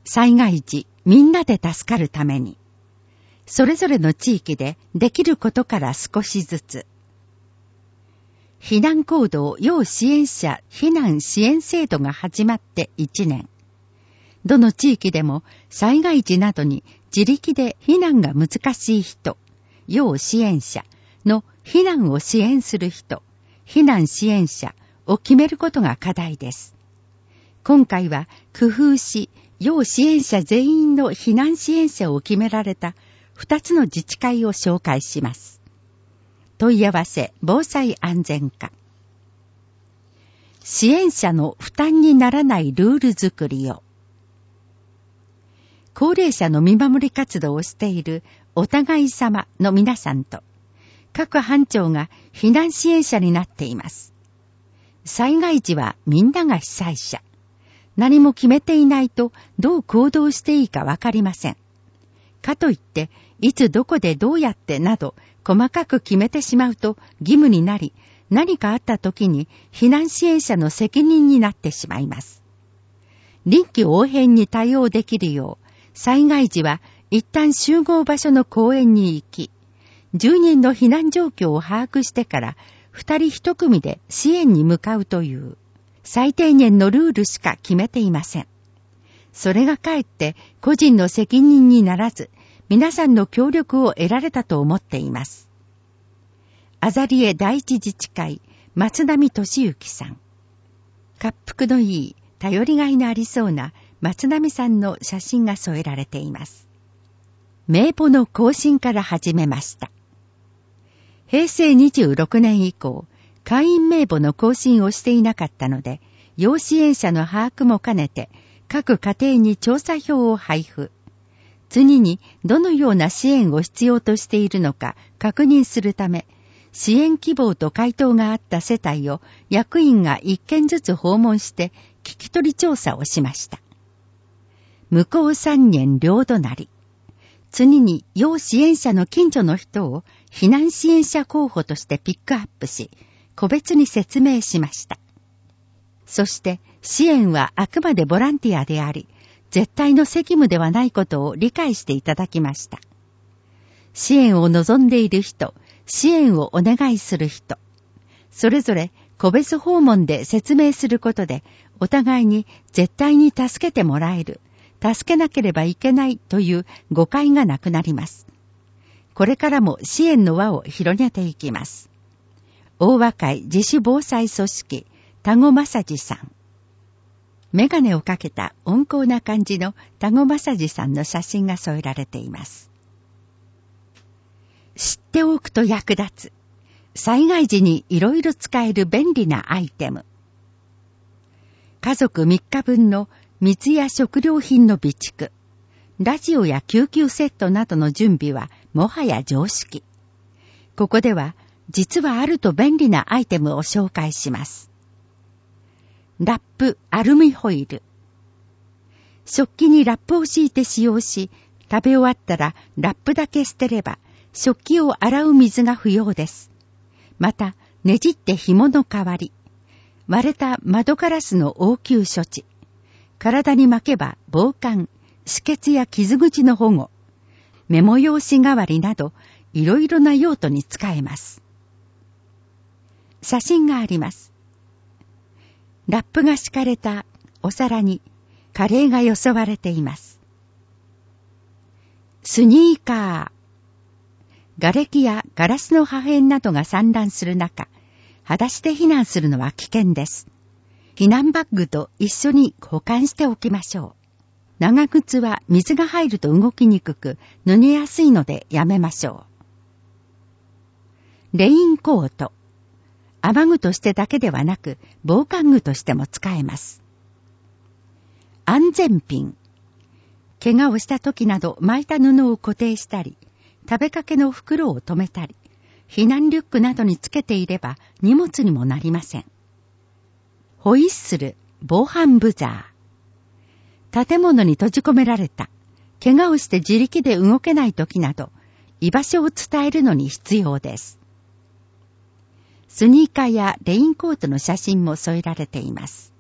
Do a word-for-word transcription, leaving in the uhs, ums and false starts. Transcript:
災害時みんなで助かるために、それぞれの地域でできることから少しずつ、避難行動要支援者避難支援制度が始まっていちねん。どの地域でも災害時などに自力で避難が難しい人、要支援者の避難を支援する人、避難支援者を決めることが課題です。今回は工夫し、要支援者全員の避難支援者を決められたふたつの自治会を紹介します。問い合わせ防災安全課。支援者の負担にならないルール作りを。高齢者の見守り活動をしているお互い様の皆さんと、各班長が避難支援者になっています。災害時はみんなが被災者。何も決めていないとどう行動していいかわかりません。かといって、いつどこでどうやってなど細かく決めてしまうと義務になり、何かあった時に避難支援者の責任になってしまいます。臨機応変に対応できるよう、災害時は一旦集合場所の公園に行き、住人の避難状況を把握してから二人一組で支援に向かうという最低限のルールしか決めていません。それがかえって個人の責任にならず、皆さんの協力を得られたと思っています。アザリエ第一自治会松並俊之さん。滑腹のいい、頼りがいのありそうな松並さんの写真が添えられています。名簿の更新から始めました。へいせいにじゅうろくねん以降、会員名簿の更新をしていなかったので、要支援者の把握も兼ねて、各家庭に調査票を配布。次にどのような支援を必要としているのか確認するため、支援希望と回答があった世帯を役員が一件ずつ訪問して聞き取り調査をしました。向こう三軒両隣。次に要支援者の近所の人を避難支援者候補としてピックアップし、個別に説明しました。そして支援はあくまでボランティアであり、絶対の責務ではないことを理解していただきました。支援を望んでいる人、支援をお願いする人、それぞれ個別訪問で説明することで、お互いに絶対に助けてもらえる、助けなければいけないという誤解がなくなります。これからも支援の輪を広げていきます。大和会自主防災組織、田子正治さん。メガネをかけた温厚な感じの田子正治さんの写真が添えられています。知っておくと役立つ。災害時にいろいろ使える便利なアイテム。家族みっかぶんの水や食料品の備蓄。ラジオや救急セットなどの準備はもはや常識。ここでは実はあると便利なアイテムを紹介します。ラップ、アルミホイル。食器にラップを敷いて使用し、食べ終わったらラップだけ捨てれば、食器を洗う水が不要です。また、ねじって紐の代わり、割れた窓ガラスの応急処置、体に巻けば防寒、止血や傷口の保護、メモ用紙代わりなど、いろいろな用途に使えます。写真があります。ラップが敷かれたお皿にカレーがよそわれています。スニーカー。瓦礫やガラスの破片などが散乱する中、裸足で避難するのは危険です。避難バッグと一緒に保管しておきましょう。長靴は水が入ると動きにくく、脱げやすいのでやめましょう。レインコート。雨具としてだけではなく、防寒具としても使えます。安全ピン。怪我をした時など巻いた布を固定したり、食べかけの袋を留めたり、避難リュックなどにつけていれば荷物にもなりません。ホイッスル、防犯ブザー。建物に閉じ込められた、怪我をして自力で動けない時など、居場所を伝えるのに必要です。スニーカーやレインコートの写真も添えられています。